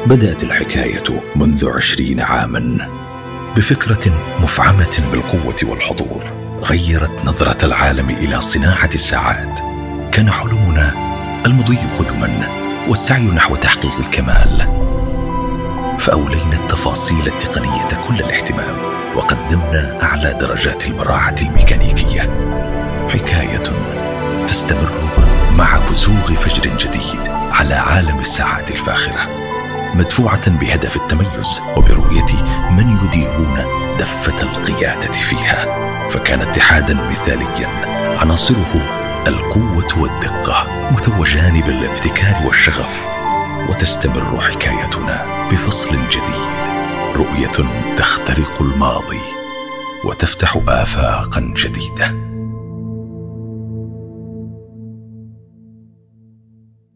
بدأت الحكاية منذ 20 عاماً بفكرة مفعمة بالقوة والحضور غيرت نظرة العالم إلى صناعة الساعات. كان حلمنا المضي قدماً والسعي نحو تحقيق الكمال، فأولينا التفاصيل التقنية كل الاهتمام وقدمنا أعلى درجات البراعة الميكانيكية. حكاية تستمر مع بزوغ فجر جديد على عالم الساعات الفاخرة، مدفوعة بهدف التميز وبرؤية من يديرون دفة القيادة فيها. فكان اتحادا مثاليا عناصره القوة والدقة متوجان بالابتكار والشغف. وتستمر حكايتنا بفصل جديد، رؤية تخترق الماضي وتفتح آفاقا جديدة.